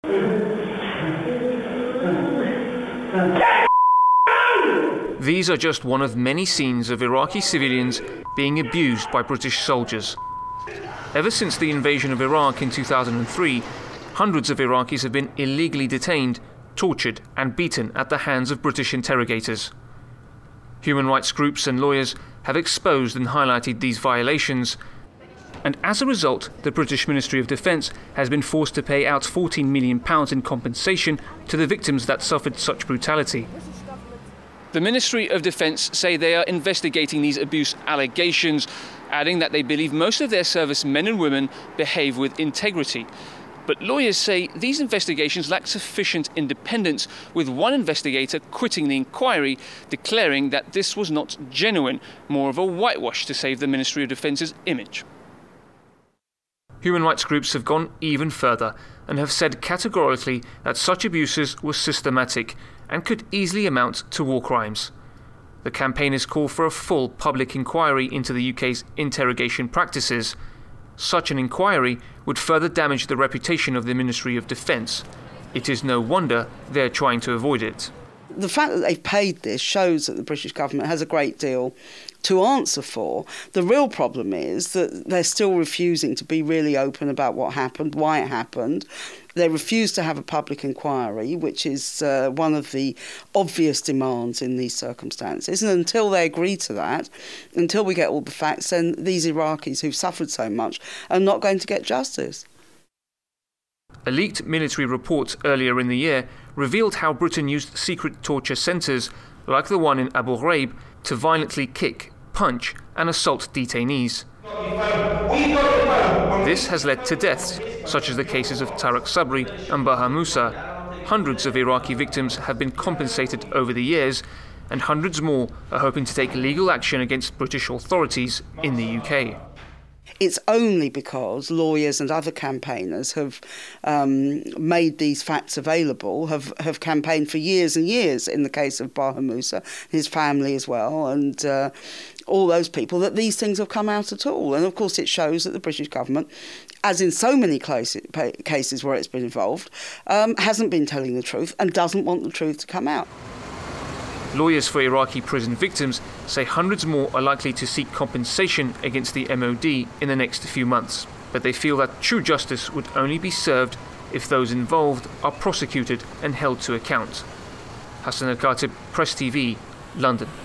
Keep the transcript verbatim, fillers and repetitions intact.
These are just one of many scenes of Iraqi civilians being abused by British soldiers. Ever since the invasion of Iraq in two thousand three, hundreds of Iraqis have been illegally detained, tortured and beaten at the hands of British interrogators. Human rights groups and lawyers have exposed and highlighted these violations, and as a result, the British Ministry of Defence has been forced to pay out fourteen million pounds in compensation to the victims that suffered such brutality. The Ministry of Defence say they are investigating these abuse allegations, adding that they believe most of their service men and women behave with integrity. But lawyers say these investigations lack sufficient independence, with one investigator quitting the inquiry, declaring that this was not genuine, more of a whitewash to save the Ministry of Defence's image. Human rights groups have gone even further and have said categorically that such abuses were systematic and could easily amount to war crimes. The campaigners call for a full public inquiry into the U K's interrogation practices. Such an inquiry would further damage the reputation of the Ministry of Defence. It is no wonder they're trying to avoid it. The fact that they've paid this shows that the British government has a great deal to answer for. The real problem is that they're still refusing to be really open about what happened, why it happened. They refuse to have a public inquiry, which is uh, one of the obvious demands in these circumstances. And until they agree to that, until we get all the facts, then these Iraqis who've suffered so much are not going to get justice. A leaked military report earlier in the year revealed how Britain used secret torture centres, like the one in Abu Ghraib, to violently kick, punch and assault detainees. This has led to deaths, such as the cases of Tarek Sabri and Baha Musa. Hundreds of Iraqi victims have been compensated over the years, and hundreds more are hoping to take legal action against British authorities in the U K. It's only because lawyers and other campaigners have um, made these facts available, have, have campaigned for years and years in the case of Baha Musa, his family as well, and uh, all those people, that these things have come out at all. And of course it shows that the British government, as in so many cases where it's been involved, um, hasn't been telling the truth and doesn't want the truth to come out. Lawyers for Iraqi prison victims say hundreds more are likely to seek compensation against the M O D in the next few months, but they feel that true justice would only be served if those involved are prosecuted and held to account. Hassan Al-Khatib, Press T V, London.